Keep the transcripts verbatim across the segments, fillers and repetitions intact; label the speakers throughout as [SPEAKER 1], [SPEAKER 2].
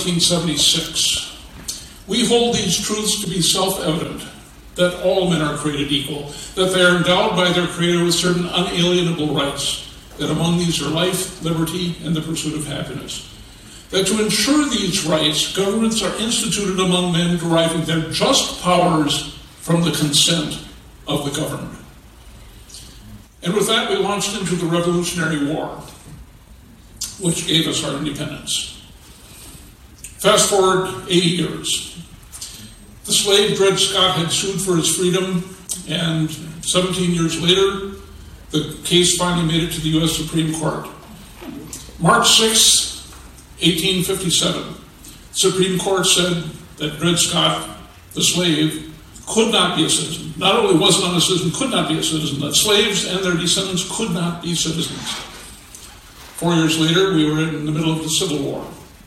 [SPEAKER 1] seventeen seventy-six. We hold these truths to be self-evident, that all men are created equal, that they are endowed by their Creator with certain unalienable rights, that among these are life, liberty, and the pursuit of happiness. That to ensure these rights, governments are instituted among men deriving their just powers from the consent of the governed. And with that, we launched into the Revolutionary War, which gave us our independence. Fast forward eighty years. The slave Dred Scott had sued for his freedom, and seventeen years later, the case finally made it to the U S Supreme Court. March sixth, eighteen fifty-seven, the Supreme Court said that Dred Scott, the slave, could not be a citizen. Not only was not a citizen, could not be a citizen, that slaves and their descendants could not be citizens. Four years later, we were in the middle of the Civil War,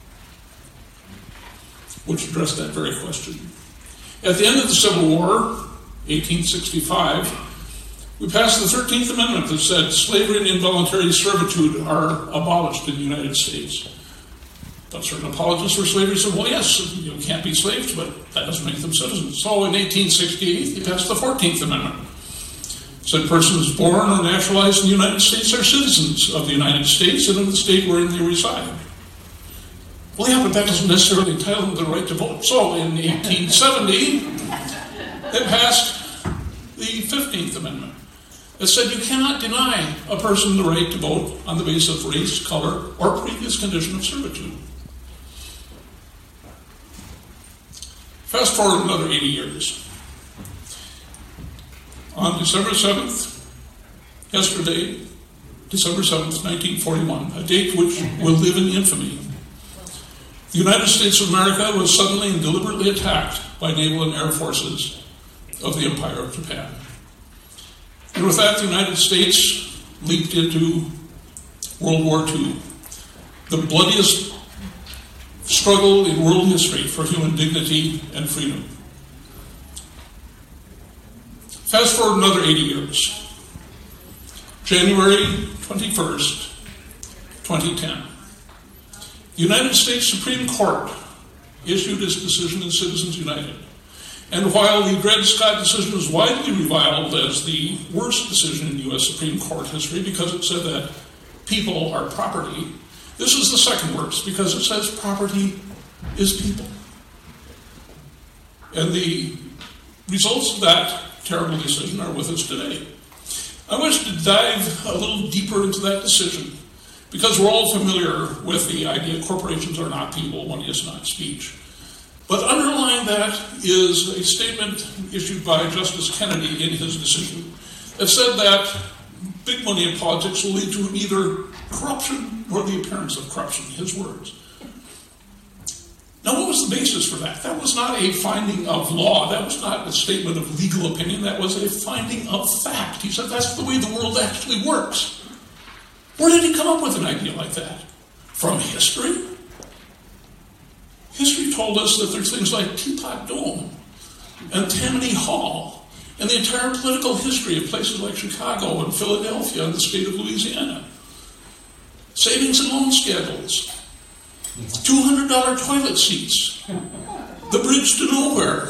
[SPEAKER 1] which addressed that very question. At the end of the Civil War, eighteen sixty-five, we passed the thirteenth Amendment that said slavery and involuntary servitude are abolished in the United States. But certain apologists for slavery said, well, yes, you can't be slaves, but that doesn't make them citizens. So in eighteen sixty-eight, they passed the fourteenth Amendment. It said persons born or naturalized in the United States are citizens of the United States and of the state wherein they reside. Well, yeah, but that doesn't necessarily entitle them to the right to vote. So in eighteen seventy, they passed the fifteenth Amendment. It said you cannot deny a person the right to vote on the basis of race, color, or previous condition of servitude. Fast forward another eighty years. On December seventh, yesterday, December seventh, nineteen forty-one, a date which will live in infamy, the United States of America was suddenly and deliberately attacked by naval and air forces of the Empire of Japan. And with that, the United States leaped into World War Two, the bloodiest struggle in world history for human dignity and freedom. Fast forward another eighty years. January twenty-first, twenty ten. The United States Supreme Court issued its decision in Citizens United. And while the Dred Scott decision was widely reviled as the worst decision in U S Supreme Court history because it said that people are property, this is the second worst because it says property is people. And the results of that terrible decision are with us today. I wish to dive a little deeper into that decision because we're all familiar with the idea corporations are not people, money is not speech. But underlying that is a statement issued by Justice Kennedy in his decision that said that big money in politics will lead to either corruption or the appearance of corruption, his words. Now, what was the basis for that? That was not a finding of law. That was not a statement of legal opinion. That was a finding of fact. He said that's the way the world actually works. Where did he come up with an idea like that? From history? History told us that there's things like Teapot Dome and Tammany Hall and the entire political history of places like Chicago and Philadelphia and the state of Louisiana. Savings and loan scandals. two hundred dollars toilet seats. The bridge to nowhere.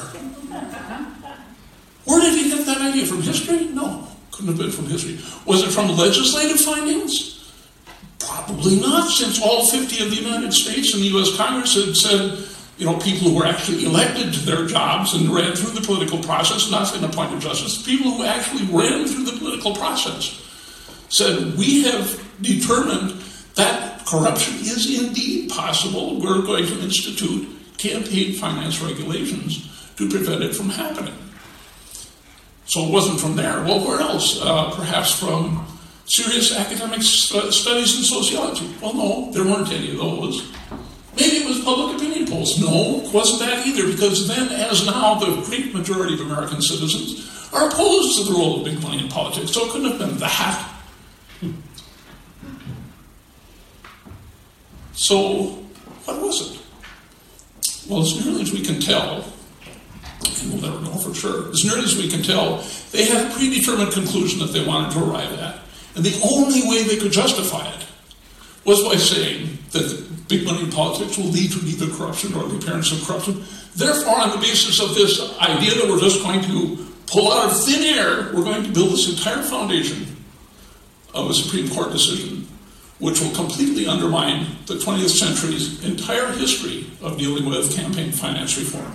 [SPEAKER 1] Where did he get that idea? From history? No, couldn't have been from history. Was it from legislative findings? Probably not, since all fifty of the United States and the U S Congress had said, you know, people who were actually elected to their jobs and ran through the political process, not an appointed justice, people who actually ran through the political process, said, we have determined that corruption is indeed possible. We're going to institute campaign finance regulations to prevent it from happening. So it wasn't from there. Well, where else? Uh, perhaps from serious academic st- studies in sociology. Well, no, there weren't any of those. Maybe it was public opinion polls. No, it wasn't that either, because then, as now, the great majority of American citizens are opposed to the role of big money in politics, so it couldn't have been that. So, what was it? Well, as nearly as we can tell, and we'll never know for sure, as nearly as we can tell, they had a predetermined conclusion that they wanted to arrive at. And the only way they could justify it was by saying that big money in politics will lead to neither corruption nor the appearance of corruption. Therefore, on the basis of this idea that we're just going to pull out of thin air, we're going to build this entire foundation of a Supreme Court decision, which will completely undermine the twentieth century's entire history of dealing with campaign finance reform.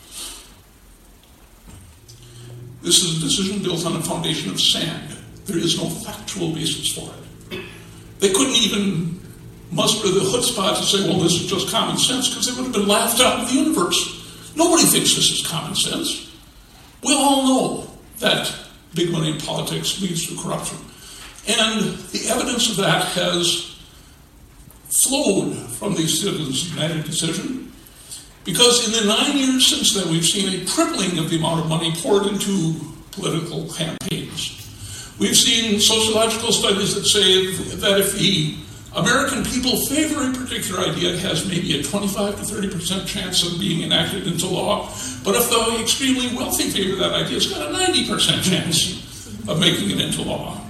[SPEAKER 1] This is a decision built on a foundation of sand. There is no factual basis for it. They couldn't even muster the chutzpah to say, well, this is just common sense, because they would have been laughed out of the universe. Nobody thinks this is common sense. We all know that big money in politics leads to corruption. And the evidence of that has flowed from the Citizens United decision, because in the nine years since then, we've seen a tripling of the amount of money poured into political campaigns. We've seen sociological studies that say that if the American people favor a particular idea, it has maybe a twenty-five to thirty percent chance of being enacted into law. But if the extremely wealthy favor that idea, it's got a ninety percent chance of making it into law.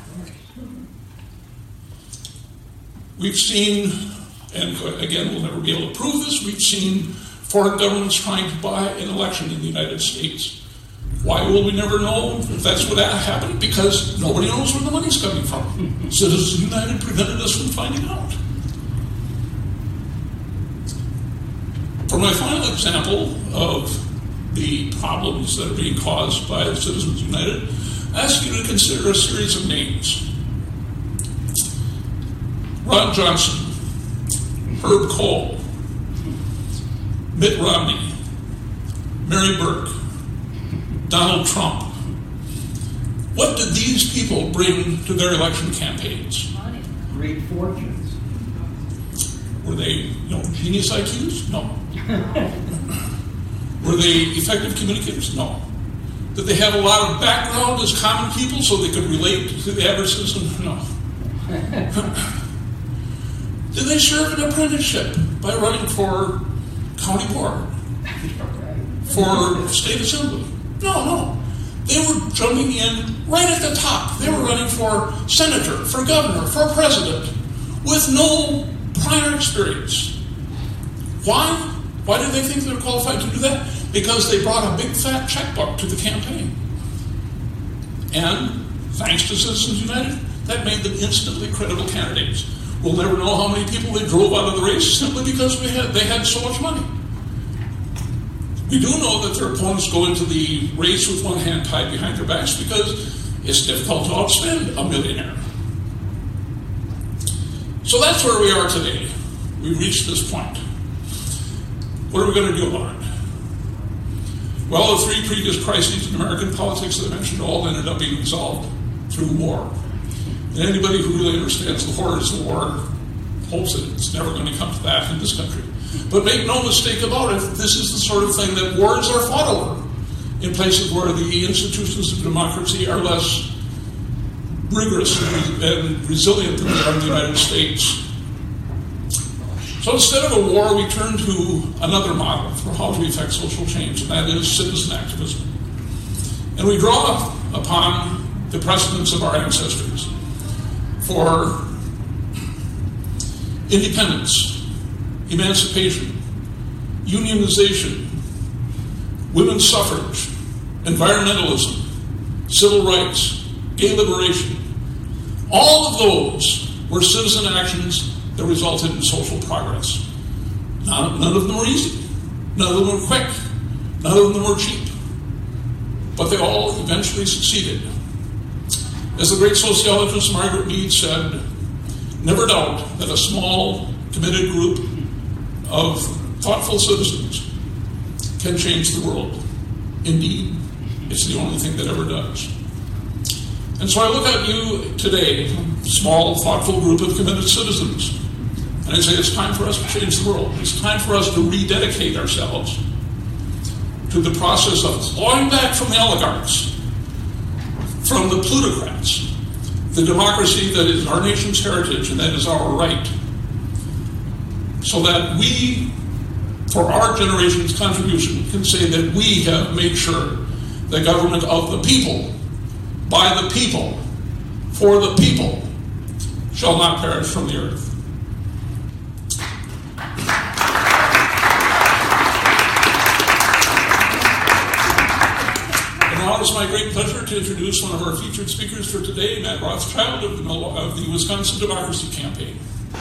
[SPEAKER 1] We've seen, and again, we'll never be able to prove this, we've seen foreign governments trying to buy an election in the United States. Why will we never know if that's what happened? Because nobody knows where the money's coming from. Citizens United prevented us from finding out. For my final example of the problems that are being caused by Citizens United, I ask you to consider a series of names. Ron Johnson, Herb Kohl, Mitt Romney, Mary Burke, Donald Trump. What did these people bring to their election campaigns?
[SPEAKER 2] Money. Great fortunes.
[SPEAKER 1] Were they, you know, genius I Qs? No. Were they effective communicators? No. Did they have a lot of background as common people so they could relate to the average citizen? No. Did they serve an apprenticeship by running for county board? For state assembly? No, no. They were jumping in right at the top. They were running for senator, for governor, for president, with no prior experience. Why? Why did they think they were qualified to do that? Because they brought a big fat checkbook to the campaign. And thanks to Citizens United, that made them instantly credible candidates. We'll never know how many people they drove out of the race simply because we had, they had so much money. We do know that their opponents go into the race with one hand tied behind their backs because it's difficult to outspend a millionaire. So that's where we are today. We've reached this point. What are we going to do about it? Well, the three previous crises in American politics that I mentioned all ended up being resolved through war. And anybody who really understands the horrors of war hopes that it's never going to come to that in this country. But make no mistake about it, this is the sort of thing that wars are fought over in places where the institutions of democracy are less rigorous and resilient than they are in the United States. So instead of a war, we turn to another model for how to effect social change, and that is citizen activism. And we draw upon the precedents of our ancestors for independence, emancipation, unionization, women's suffrage, environmentalism, civil rights, gay liberation. All of those were citizen actions that resulted in social progress. None, none of them were easy. None of them were quick. None of them were cheap. But they all eventually succeeded. As the great sociologist Margaret Mead said, never doubt that a small, committed group of thoughtful citizens can change the world. Indeed, it's the only thing that ever does. And so I look at you today, a small, thoughtful group of committed citizens, and I say it's time for us to change the world. It's time for us to rededicate ourselves to the process of clawing back from the oligarchs, from the plutocrats, the democracy that is our nation's heritage and that is our right, so that we, for our generation's contribution, can say that we have made sure the government of the people, by the people, for the people, shall not perish from the earth. my great pleasure to introduce one of our featured speakers for today, Matt Rothschild of the, of the Wisconsin Democracy Campaign.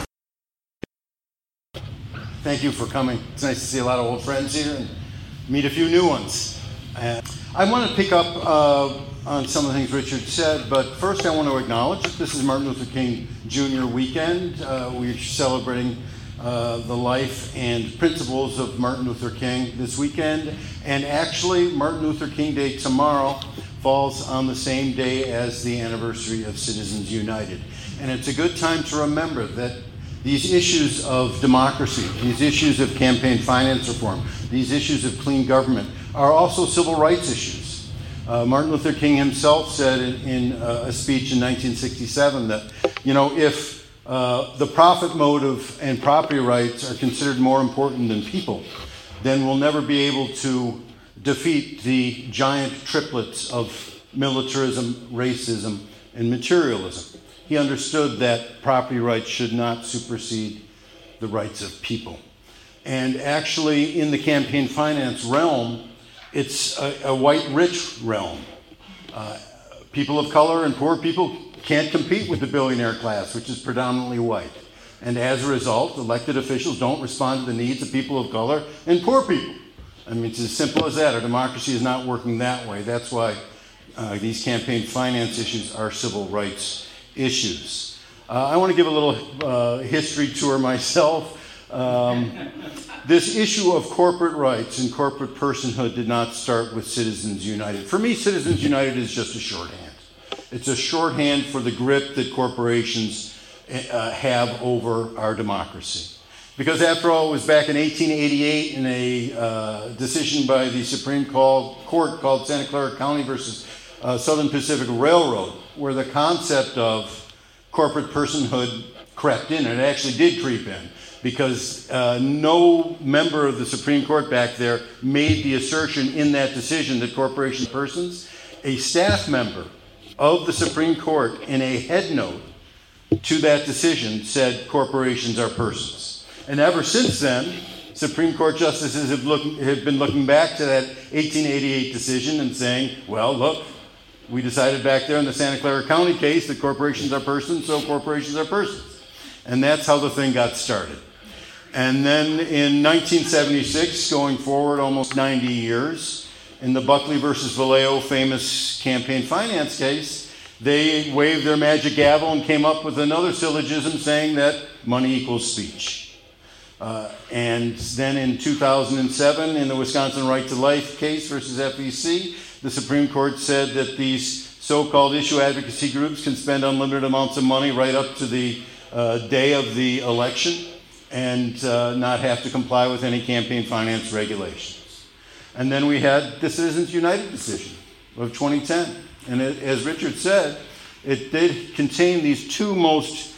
[SPEAKER 3] Thank you for coming. It's nice to see a lot of old friends here and meet a few new ones. Uh, I want to pick up uh, on some of the things Richard said, but first I want to acknowledge that this is Martin Luther King Junior weekend. Uh, we're celebrating uh, the life and principles of Martin Luther King this weekend, and actually Martin Luther King Day tomorrow falls on the same day as the anniversary of Citizens United. And it's a good time to remember that these issues of democracy, these issues of campaign finance reform, these issues of clean government are also civil rights issues. Uh, Martin Luther King himself said in, in uh, a speech in nineteen sixty-seven that, you know, if uh, the profit motive and property rights are considered more important than people, then we'll never be able to defeat the giant triplets of militarism, racism, and materialism. He understood that property rights should not supersede the rights of people. And actually, in the campaign finance realm, it's a, a white rich realm. Uh, people of color and poor people can't compete with the billionaire class, which is predominantly white. And as a result, elected officials don't respond to the needs of people of color and poor people. I mean, it's as simple as that. Our democracy is not working that way. That's why uh, these campaign finance issues are civil rights issues. Uh, I want to give a little uh, history tour myself. Um, this issue of corporate rights and corporate personhood did not start with Citizens United. For me, Citizens United is just a shorthand. It's a shorthand for the grip that corporations uh, have over our democracy. Because after all, it was back in eighteen eighty-eight in a uh, decision by the Supreme Court called Santa Clara County versus uh, Southern Pacific Railroad, where the concept of corporate personhood crept in, and it actually did creep in, because uh, no member of the Supreme Court back there made the assertion in that decision that corporations are persons. A staff member of the Supreme Court in a head note to that decision said corporations are persons. And ever since then, Supreme Court justices have, look, have been looking back to that eighteen eighty-eight decision and saying, well, look, we decided back there in the Santa Clara County case that corporations are persons, so corporations are persons. And that's how the thing got started. And then in nineteen seventy-six, going forward almost ninety years, in the Buckley versus Vallejo famous campaign finance case, they waved their magic gavel and came up with another syllogism saying that money equals speech. Uh, and then in two thousand seven, in the Wisconsin Right to Life case versus F E C, the Supreme Court said that these so-called issue advocacy groups can spend unlimited amounts of money right up to the uh, day of the election and uh, not have to comply with any campaign finance regulations. And then we had the Citizens United decision of twenty ten. And it, as Richard said, it did contain these two most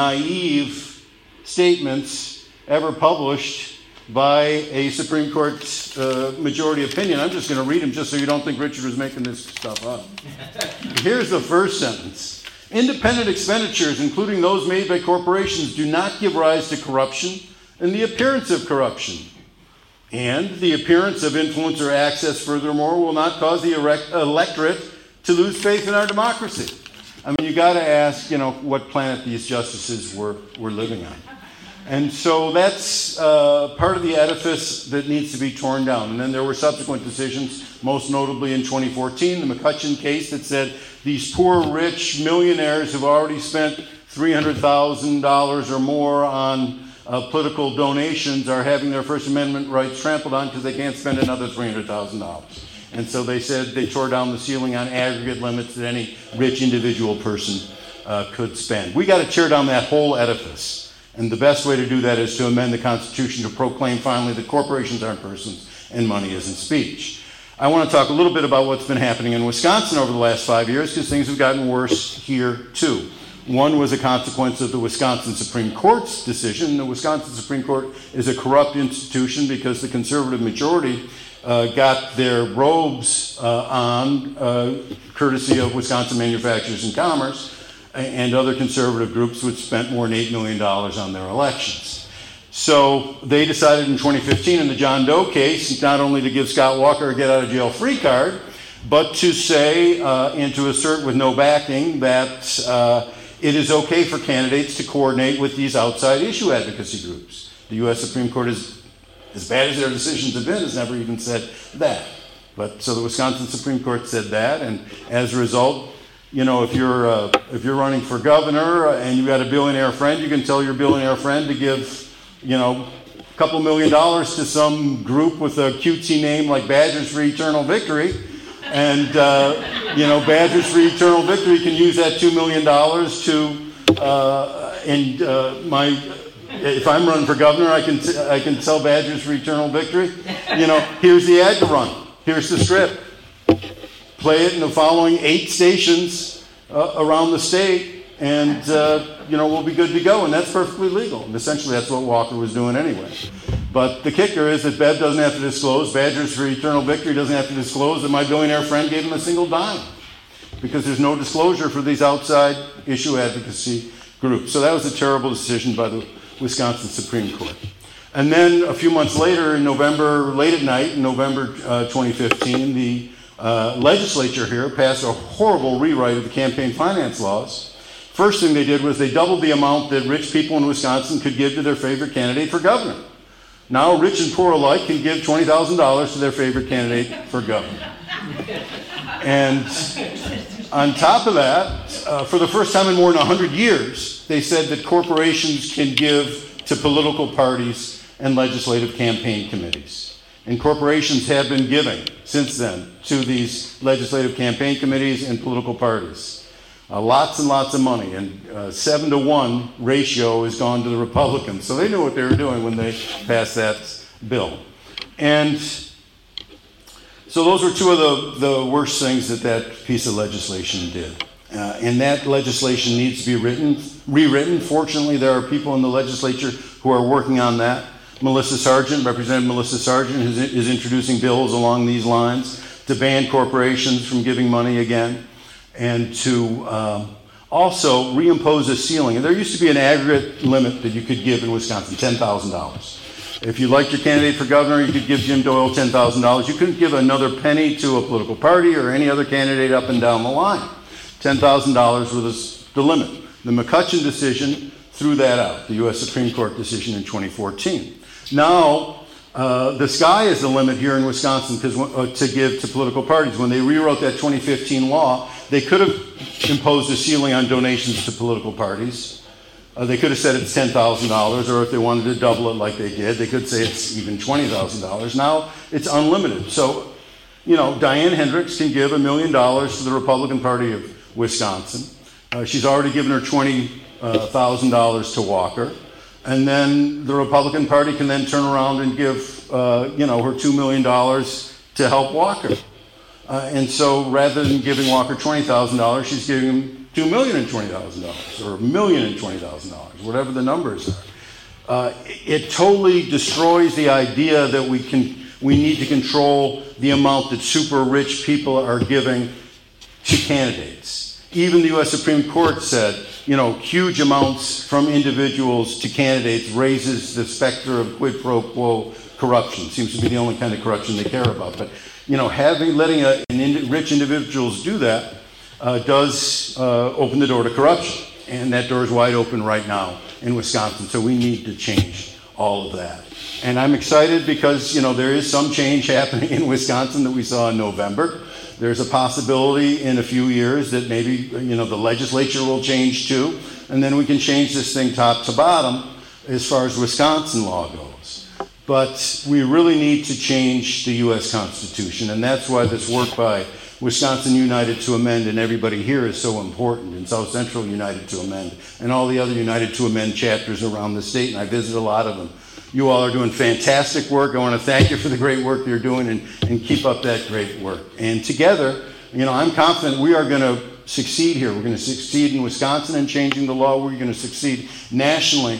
[SPEAKER 3] naive statements ever published by a Supreme Court uh, majority opinion. I'm just going to read them just so you don't think Richard was making this stuff up. Here's the first sentence. Independent expenditures, including those made by corporations, do not give rise to corruption and the appearance of corruption. And the appearance of influence or access, furthermore, will not cause the erect- electorate to lose faith in our democracy. I mean, you got to ask, you know, what planet these justices were, were living on. And so that's uh, part of the edifice that needs to be torn down. And then there were subsequent decisions, most notably in twenty fourteen, the McCutcheon case that said these poor, rich millionaires who've already spent three hundred thousand dollars or more on uh, political donations are having their First Amendment rights trampled on because they can't spend another three hundred thousand dollars. And so they said they tore down the ceiling on aggregate limits that any rich individual person uh, could spend. We got to tear down that whole edifice. And the best way to do that is to amend the Constitution to proclaim finally that corporations aren't persons and money isn't speech. I want to talk a little bit about what's been happening in Wisconsin over the last five years because things have gotten worse here too. One was a consequence of the Wisconsin Supreme Court's decision. The Wisconsin Supreme Court is a corrupt institution because the conservative majority uh, got their robes uh, on, uh, courtesy of Wisconsin Manufacturers and Commerce, and other conservative groups which spent more than eight million dollars on their elections. So they decided in twenty fifteen in the John Doe case not only to give Scott Walker a get-out-of-jail-free card, but to say uh, and to assert with no backing that uh, it is okay for candidates to coordinate with these outside issue advocacy groups. The U S Supreme Court, is, as bad as their decisions have been, has never even said that. But so the Wisconsin Supreme Court said that, and as a result, you know, if you're uh, if you're running for governor and you've got a billionaire friend, you can tell your billionaire friend to give, you know, a couple million dollars to some group with a cutesy name like Badgers for Eternal Victory, and uh, you know, Badgers for Eternal Victory can use that two million dollars to uh, and uh, my. If I'm running for governor, I can t- I can sell Badgers for Eternal Victory. You know, here's the ad to run. Here's the strip. Play it in the following eight stations uh, around the state, and uh, you know, we'll be good to go. And that's perfectly legal. And essentially, that's what Walker was doing anyway. But the kicker is that Bev doesn't have to disclose. Badgers for Eternal Victory doesn't have to disclose that my billionaire friend gave him a single dime, because there's no disclosure for these outside issue advocacy groups. So that was a terrible decision by the Wisconsin Supreme Court. And then a few months later, in November, late at night, in November uh, twenty fifteen, the uh, legislature here passed a horrible rewrite of the campaign finance laws. First thing they did was they doubled the amount that rich people in Wisconsin could give to their favorite candidate for governor. Now, rich and poor alike can give twenty thousand dollars to their favorite candidate for governor. And on top of that, uh, for the first time in more than one hundred years, they said that corporations can give to political parties and legislative campaign committees. And corporations have been giving since then to these legislative campaign committees and political parties. Uh, lots and lots of money, and uh, seven to one ratio has gone to the Republicans. So they knew what they were doing when they passed that bill. And so those were two of the, the worst things that that piece of legislation did. Uh, and that legislation needs to be written, rewritten. Fortunately, there are people in the legislature who are working on that. Melissa Sargent, Representative Melissa Sargent, is, is introducing bills along these lines to ban corporations from giving money again, and to um, also reimpose a ceiling. And there used to be an aggregate limit that you could give in Wisconsin, ten thousand dollars. If you liked your candidate for governor, you could give Jim Doyle ten thousand dollars. You couldn't give another penny to a political party or any other candidate up and down the line. ten thousand dollars was the limit. The McCutcheon decision threw that out, the U S Supreme Court decision in twenty fourteen. Now, uh, the sky is the limit here in Wisconsin because uh, to give to political parties. When they rewrote that twenty fifteen law, they could have imposed a ceiling on donations to political parties. Uh, they could have said it's ten thousand dollars, or if they wanted to double it like they did, they could say it's even twenty thousand dollars. Now it's unlimited. So, you know, Diane Hendricks can give a million dollars to the Republican Party of Wisconsin. Uh, she's already given her twenty thousand dollars to Walker. And then the Republican Party can then turn around and give, uh, you know, her two million dollars to help Walker. Uh, and so rather than giving Walker twenty thousand dollars, she's giving him two million twenty thousand dollars or a million twenty thousand dollars, whatever the numbers are. Uh, it totally destroys the idea that we can we need to control the amount that super rich people are giving to candidates. Even the U S Supreme Court said, you know, huge amounts from individuals to candidates raises the specter of quid pro quo corruption. Seems to be the only kind of corruption they care about. But, you know, having letting a, an in, rich individuals do that uh, does uh, open the door to corruption. And that door is wide open right now in Wisconsin. So we need to change all of that. And I'm excited because, you know, there is some change happening in Wisconsin that we saw in November. There's a possibility in a few years that maybe, you know, the legislature will change too, and then we can change this thing top to bottom as far as Wisconsin law goes. But we really need to change the U S Constitution, and that's why this work by Wisconsin United to Amend and everybody here is so important, and South Central United to Amend, and all the other United to Amend chapters around the state, and I visit a lot of them. You all are doing fantastic work. I want to thank you for the great work you're doing, and, and keep up that great work. And together, you know, I'm confident we are going to succeed here. We're going to succeed in Wisconsin in changing the law. We're going to succeed nationally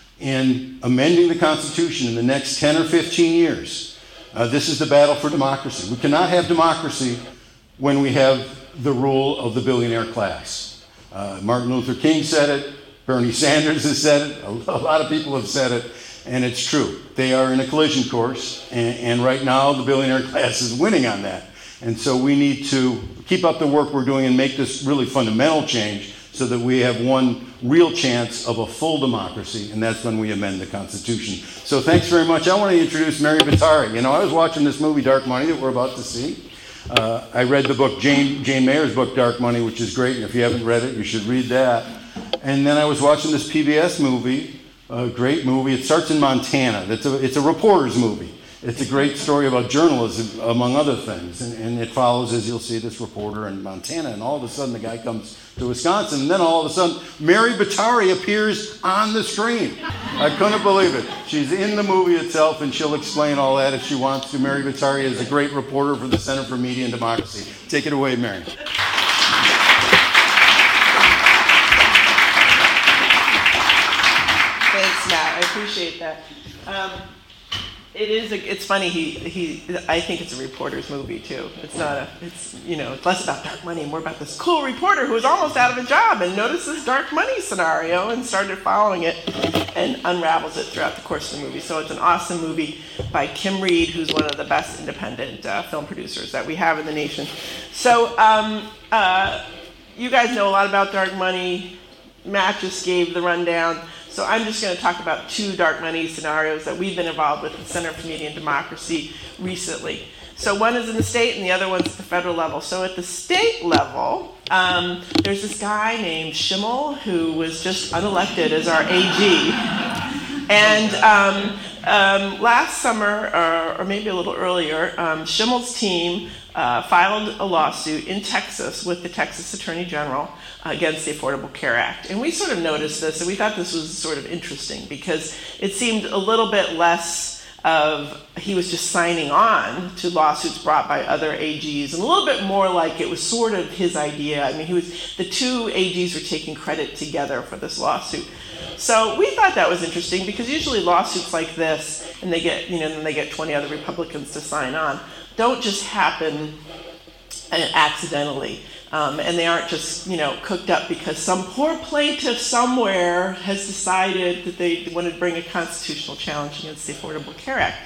[SPEAKER 3] in amending the Constitution in the next ten or fifteen years. Uh, this is the battle for democracy. We cannot have democracy when we have the rule of the billionaire class. Uh, Martin Luther King said it. Bernie Sanders has said it. A, a lot of people have said it. And it's true. They are in a collision course, and, and right now the billionaire class is winning on that. And so we need to keep up the work we're doing and make this really fundamental change so that we have one real chance of a full democracy, and that's when we amend the Constitution. So thanks very much. I want to introduce Mary Bottari. You know, I was watching this movie, Dark Money, that we're about to see. Uh, I read the book, Jane, Jane Mayer's book, Dark Money, which is great, and if you haven't read it, you should read that. And then I was watching this P B S movie, a great movie. It starts in Montana. It's a, it's a reporter's movie. It's a great story about journalism, among other things. And, and it follows, as you'll see, this reporter in Montana. And all of a sudden, the guy comes to Wisconsin. And then all of a sudden, Mary Bottari appears on the screen. I couldn't believe it. She's in the movie itself, and she'll explain all that if she wants to. Mary Bottari is a great reporter for the Center for Media and Democracy. Take it away, Mary.
[SPEAKER 4] Thanks, Matt. I appreciate that. Um, It is. A, it's funny. He he. I think it's a reporter's movie too. It's not a. It's you know. It's less about dark money and more about this cool reporter who was almost out of a job and noticed this dark money scenario and started following it and unravels it throughout the course of the movie. So it's an awesome movie by Kim Reed, who's one of the best independent uh, film producers that we have in the nation. So um, uh, you guys know a lot about dark money. Matt just gave the rundown. So I'm just going to talk about two dark money scenarios that we've been involved with at the Center for Media and Democracy recently. So one is in the state and the other one's at the federal level. So at the state level, um, there's this guy named Schimmel who was just unelected as our A G. And um, um, last summer, or, or maybe a little earlier, um, Schimmel's team uh, filed a lawsuit in Texas with the Texas Attorney General against the Affordable Care Act. And we sort of noticed this, and we thought this was sort of interesting because it seemed a little bit less of he was just signing on to lawsuits brought by other A Gs, and a little bit more like it was sort of his idea. I mean, he was the two A Gs were taking credit together for this lawsuit. So we thought that was interesting because usually lawsuits like this, and they get, you know, then they get twenty other Republicans to sign on, don't just happen accidentally. Um, and they aren't just, you know, cooked up because some poor plaintiff somewhere has decided that they want to bring a constitutional challenge against the Affordable Care Act.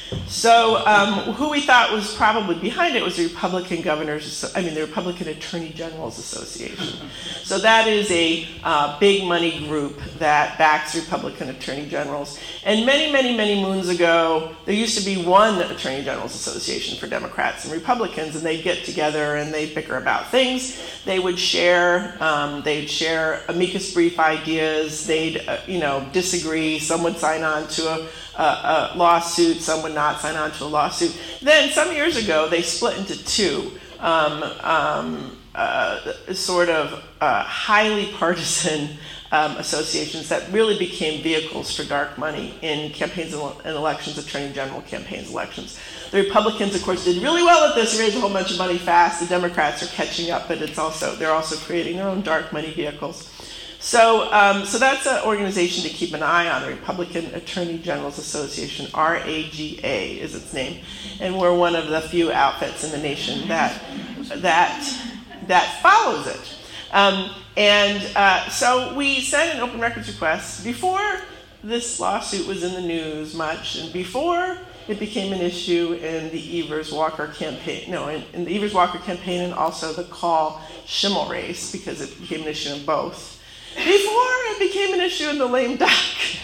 [SPEAKER 4] So um, who we thought was probably behind it was the Republican Governors, I mean the Republican Attorney Generals Association. So that is a uh, big money group that backs Republican Attorney Generals. And many, many, many moons ago, there used to be one Attorney Generals Association for Democrats and Republicans, and they'd get together and they'd bicker about things. They would share, um, they'd share amicus brief ideas. They'd, uh, you know, disagree. Some would sign on to a Uh, a lawsuit, some would not sign on to a lawsuit. Then some years ago, they split into two um, um, uh, sort of uh, highly partisan um, associations that really became vehicles for dark money in campaigns and elections, attorney general campaigns, elections. The Republicans, of course, did really well at this, raised a whole bunch of money fast. The Democrats are catching up, but it's also they're also creating their own dark money vehicles. So, um, so that's an organization to keep an eye on, the Republican Attorney Generals Association, R A G A is its name, and we're one of the few outfits in the nation that that that follows it. Um, and uh, so we sent an open records request before this lawsuit was in the news much, and before it became an issue in the Evers-Walker campaign, no, in, in the Evers-Walker campaign, and also the Call Schimmel race, because it became an issue in both. Before it became an issue in the lame duck,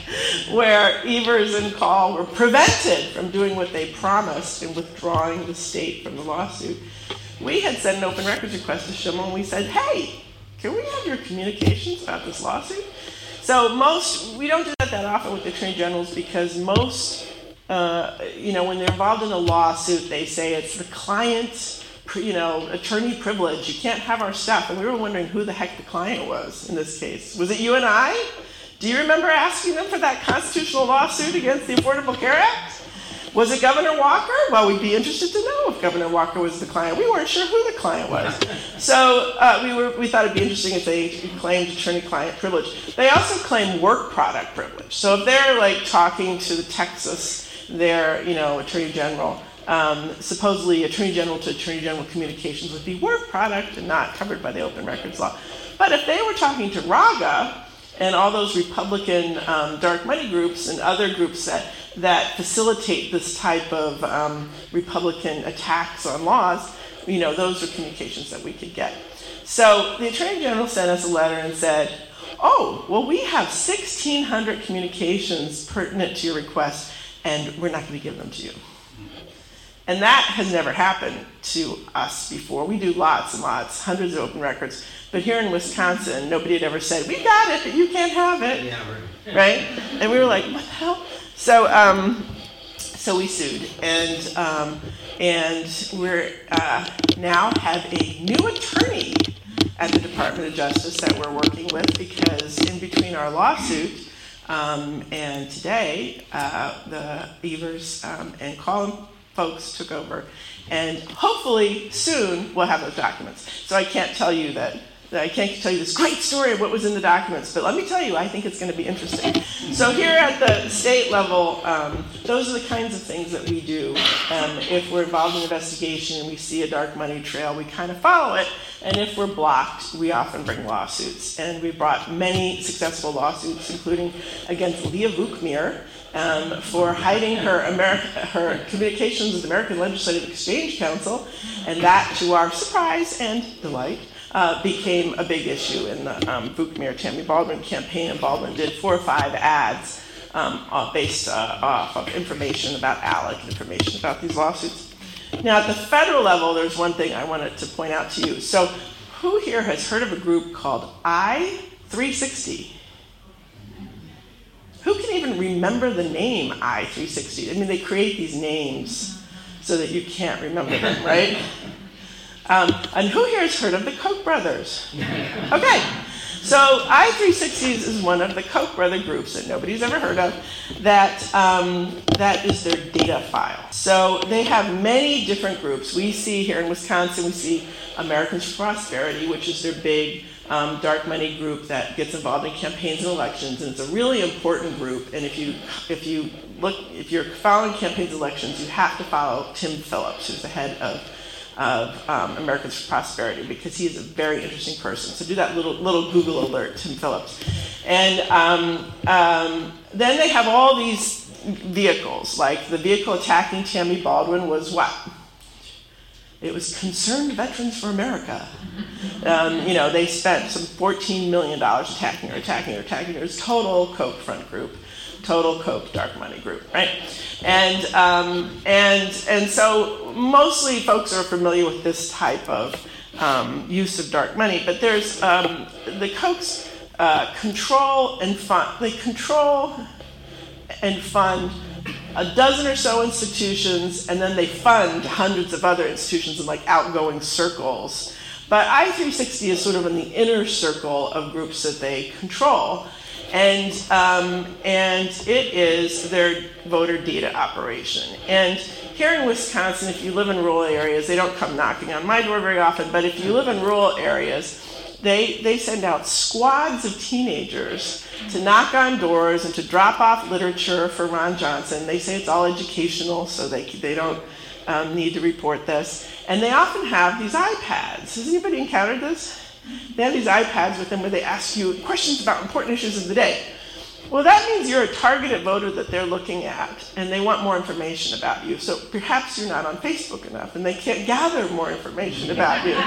[SPEAKER 4] where Evers and Call were prevented from doing what they promised in withdrawing the state from the lawsuit, we had sent an open records request to Schimmel, and we said, hey, can we have your communications about this lawsuit? So most, we don't do that that often with the attorney generals because most, uh, you know, when they're involved in a lawsuit, they say it's the client's, you know, attorney privilege. You can't have our stuff. And we were wondering who the heck the client was in this case. Was it you and I? Do you remember asking them for that constitutional lawsuit against the Affordable Care Act? Was it Governor Walker? Well, we'd be interested to know if Governor Walker was the client. We weren't sure who the client was. So uh, we were we thought it'd be interesting if they claimed attorney-client privilege. They also claim work product privilege. So if they're like talking to the Texas, their, you know, attorney general, Um, supposedly attorney general to attorney general communications would be work product and not covered by the open records law. But if they were talking to RAGA and all those Republican um, dark money groups and other groups that, that facilitate this type of um, Republican attacks on laws, you know, those were communications that we could get. So the Attorney General sent us a letter and said, oh, well, we have sixteen hundred communications pertinent to your request, and we're not going to give them to you. And that has never happened to us before. We do lots and lots, hundreds of open records. But here in Wisconsin, nobody had ever said, we got it, but you can't have it.
[SPEAKER 2] Yeah, right.
[SPEAKER 4] Right? And we were like, what the hell? So, um, so we sued. And, um, and we're uh, now have a new attorney at the Department of Justice that we're working with, because in between our lawsuit um, and today, uh, the Evers um, and Collin folks took over, and hopefully soon we'll have those documents. So I can't tell you that, that I can't tell you this great story of what was in the documents, but let me tell you, I think it's going to be interesting. So here at the state level, um, those are the kinds of things that we do. Um, if we're involved in an investigation and we see a dark money trail, we kind of follow it, and if we're blocked, we often bring lawsuits. And we brought many successful lawsuits, including against Leah Vukmir, Um, for hiding her Ameri- her communications with the American Legislative Exchange Council, and that, to our surprise and delight, uh, became a big issue in the um, Vukmir Tammy Baldwin campaign. And Baldwin did four or five ads um, uh, based uh, off of information about ALEC, information about these lawsuits. Now, at the federal level, there's one thing I wanted to point out to you. So, who here has heard of a group called I three sixty? Who can even remember the name I three sixty? I mean, they create these names so that you can't remember them, right? Um, and who here has heard of the Koch brothers? Okay, so I three sixty is one of the Koch brother groups that nobody's ever heard of that, um, that is their data file. So they have many different groups. We see here in Wisconsin, we see Americans for Prosperity, which is their big Um, dark money group that gets involved in campaigns and elections, and it's a really important group. And if you if you look if you're following campaigns and elections, you have to follow Tim Phillips, who's the head of of um, Americans for Prosperity, because he is a very interesting person. So do that little little Google alert, Tim Phillips. And um, um, then they have all these vehicles, like the vehicle attacking Tammy Baldwin was what? It was Concerned Veterans for America. Um, you know, they spent some fourteen million dollars attacking her, attacking her, attacking her. It's total Koch front group, total Koch dark money group, right? And um, and and so mostly folks are familiar with this type of um, use of dark money, but there's um, the Kochs uh, control and fund. They control and fund a dozen or so institutions, and then they fund hundreds of other institutions in like outgoing circles. But I three sixty is sort of in the inner circle of groups that they control, and um, and it is their voter data operation. And here in Wisconsin, if you live in rural areas, they don't come knocking on my door very often, but if you live in rural areas, they they send out squads of teenagers to knock on doors and to drop off literature for Ron Johnson. They say it's all educational, so they they don't um, need to report this. And they often have these iPads. Has anybody encountered this? They have these iPads with them where they ask you questions about important issues of the day. Well, that means you're a targeted voter that they're looking at, and they want more information about you. So perhaps you're not on Facebook enough, and they can't gather more information about you.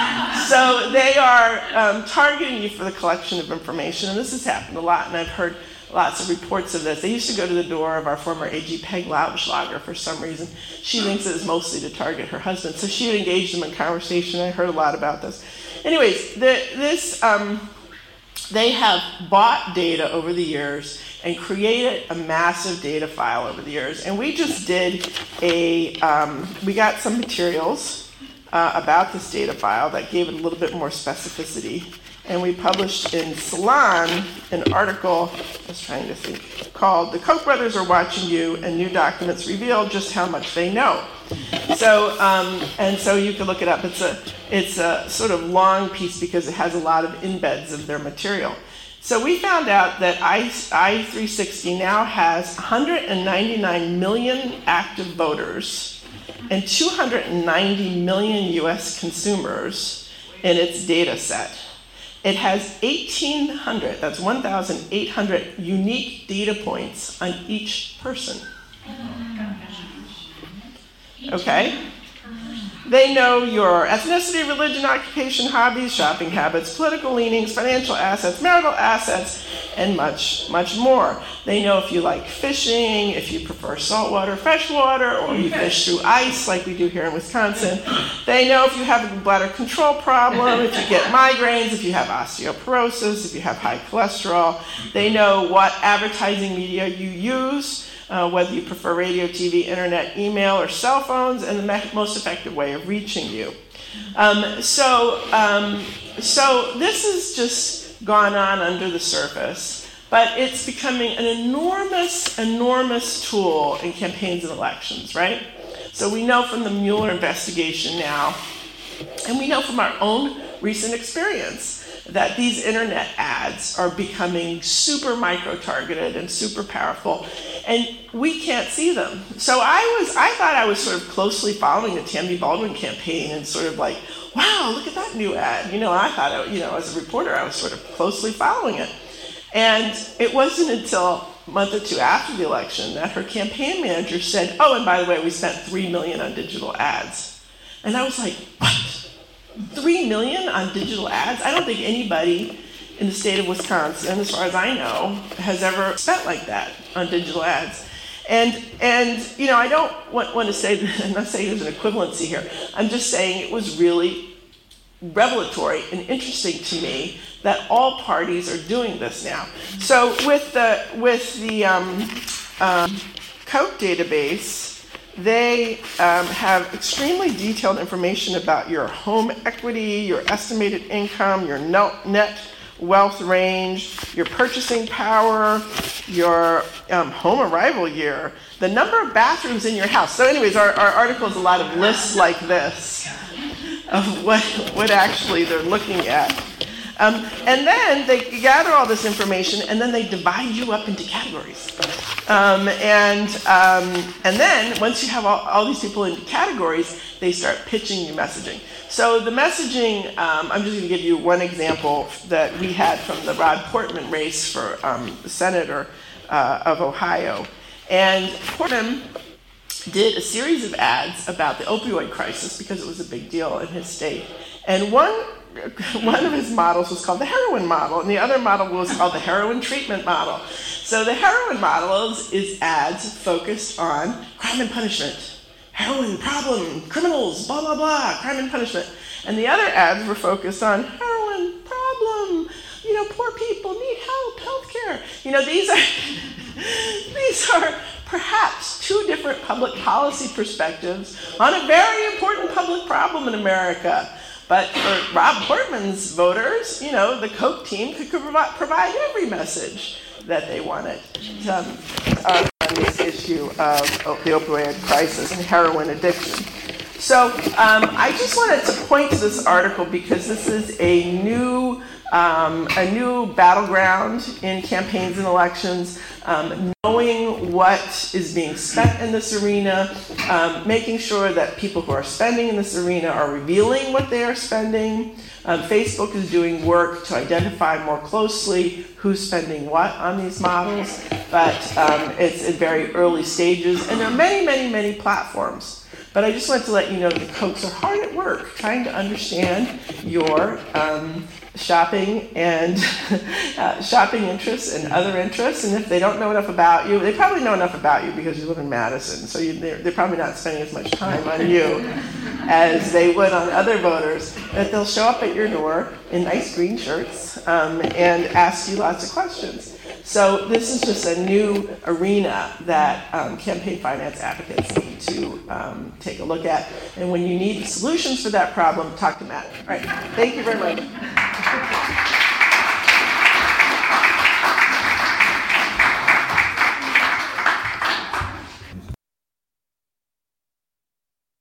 [SPEAKER 4] So they are um, targeting you for the collection of information, and this has happened a lot, and I've heard lots of reports of this. They used to go to the door of our former A G Peg Lautenschlager for some reason. She thinks it is mostly to target her husband, so she would engage them in conversation. I heard a lot about this. Anyways, the, this... Um, They have bought data over the years and created a massive data file over the years. And we just did a, um, we got some materials uh, about this data file that gave it a little bit more specificity. And we published in Salon an article, I was trying to think, called "The Koch brothers are watching you, and new documents reveal just how much they know." So, um, and so you can look it up. It's a, it's a sort of long piece because it has a lot of embeds of their material. So we found out that I three sixty now has one hundred ninety-nine million active voters and two hundred ninety million U S consumers in its data set. It has eighteen hundred, that's one thousand eight hundred unique data points on each person. Okay? They know your ethnicity, religion, occupation, hobbies, shopping habits, political leanings, financial assets, marital assets, and much, much more. They know if you like fishing, if you prefer saltwater, freshwater, or you fish through ice like we do here in Wisconsin. They know if you have a bladder control problem, if you get migraines, if you have osteoporosis, if you have high cholesterol. They know what advertising media you use, Uh, whether you prefer radio, T V, internet, email, or cell phones, and the me- most effective way of reaching you. Um, so, um, so this has just gone on under the surface, but it's becoming an enormous, enormous tool in campaigns and elections, right? So we know from the Mueller investigation now, and we know from our own recent experience, that these internet ads are becoming super micro-targeted and super powerful, and we can't see them. So I was, I thought I was sort of closely following the Tammy Baldwin campaign and sort of like, wow, look at that new ad. You know, I thought, I, you know, as a reporter, I was sort of closely following it. And it wasn't until a month or two after the election that her campaign manager said, oh, and by the way, we spent three million dollars on digital ads. And I was like, what? Three million on digital ads? I don't think anybody in the state of Wisconsin, as far as I know, has ever spent like that on digital ads. And, and you know, I don't want, want to say, I'm not saying there's an equivalency here. I'm just saying it was really revelatory and interesting to me that all parties are doing this now. So with the, with the um, um, Coke database, they um, have extremely detailed information about your home equity, your estimated income, your net wealth range, your purchasing power, your um, home arrival year, the number of bathrooms in your house. So anyways, our, our article is a lot of lists like this of what, what actually they're looking at. Um, and then they gather all this information, and then they divide you up into categories. Um, and um, and then once you have all, all these people in categories, they start pitching you messaging. So the messaging, um, I'm just going to give you one example that we had from the Rod Portman race for um, senator uh, of Ohio. And Portman did a series of ads about the opioid crisis because it was a big deal in his state. And one One of his models was called the heroin model, and the other model was called the heroin treatment model. So the heroin model is, is ads focused on crime and punishment. Heroin problem, criminals, blah, blah, blah, crime and punishment. And the other ads were focused on heroin problem, you know, poor people need help, healthcare. You know, these are, these are perhaps two different public policy perspectives on a very important public problem in America. But for Rob Portman's voters, you know, the Coke team could provide every message that they wanted um, on this issue of the opioid crisis and heroin addiction. So um, I just wanted to point to this article because this is a new um, a new battleground in campaigns and elections. Um, knowing what is being spent in this arena, um, making sure that people who are spending in this arena are revealing what they are spending. Um, Facebook is doing work to identify more closely who's spending what on these models, but um, it's in very early stages, and there are many, many, many platforms. But I just wanted to let you know that the Cokes are hard at work trying to understand your um, shopping and uh, shopping interests and other interests. And if they don't know enough about you, they probably know enough about you because you live in Madison. So you, they're, they're probably not spending as much time on you as they would on other voters. But they'll show up at your door in nice green shirts um, and ask you lots of questions. So this is just a new arena that um, campaign finance advocates need to um, take a look at. And when you need solutions for that problem, talk to Matt. All right, thank you very much.